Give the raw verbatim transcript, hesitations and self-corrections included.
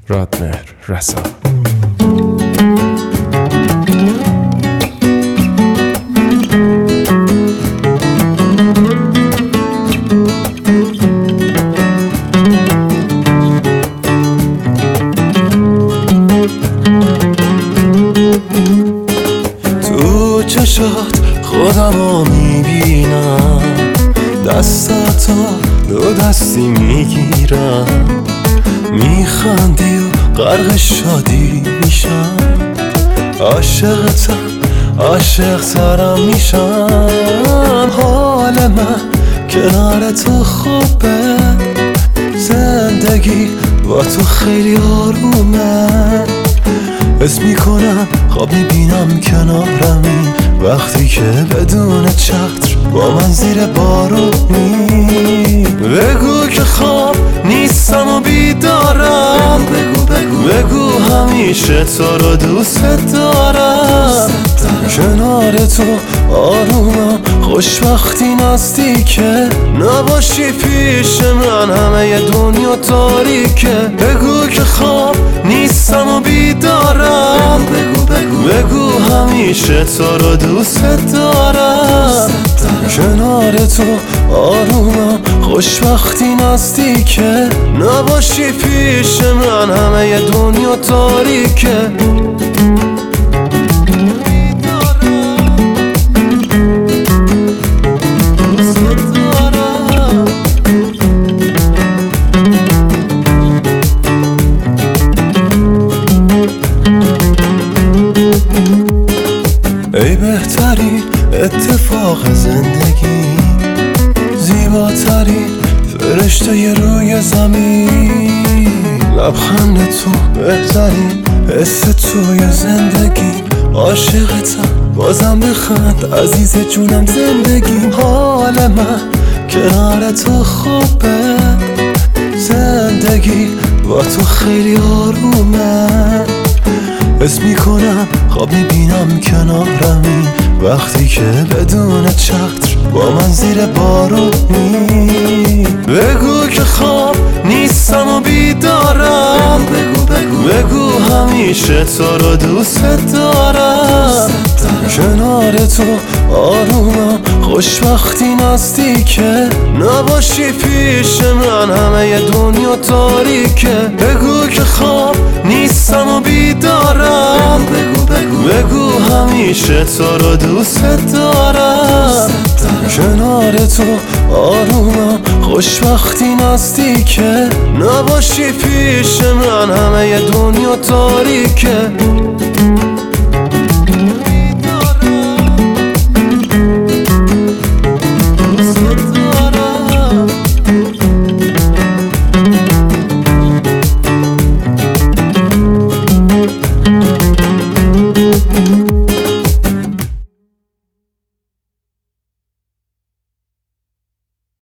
رادمهر رسا. تو چشات خودمو میبینم، دستاتو دو دستی میگیرم، میخندی و غرق شادی میشم، عاشقتم عاشق ترم میشم. حال من کنار تو خوبه، زندگی با تو خیلی آرومه. حس میکنم خواب میبینم کنارمی، وقتی که بدون چتر با من زیر بارونی. بگو که خواب نیستم و بیدارم، بگو بگو بگو همیشه تو رو دوست دارم. کنار تو آرومم، خوشبختی نزدیکه، نباشی پیش من همه دنیا تاریکه. بگو که خواب نیستم و بیدارم، بگو بگو بگو همیشه تو رو دوست دارم. کنار تو آرومم، خوشبختی نزدیکه، نباشی پیش من همه دنیا تاریکه. ای بهترین اتفاق زندگی، زیباترین فرشته روی زمین، لبخند تو بهترین حس توی زندگی. عاشقتم بازم بخند عزیز جونم زندگی. حال من کنار تو خوبه، زندگی با تو خیلی آرومه. حس میکنم خواب میبینم کنارمی، وقتی که بدون چتر با من زیر بارونی. بگو که خواب نیستم و بیدارم، بگو بگو بگو همیشه تو رو دوست دارم. کنار تو آرومم، خوشبختی نزدیکه، نباشی پیش من همه دنیا تاریکه. بگو که خواب نیستم و بیدارم، بگو بگو بگو همیشه تو رو دوست دارم. کنار تو آرومم، خوشبختی نزدیکه، نباشی پیش من همه دنیا تاریکه.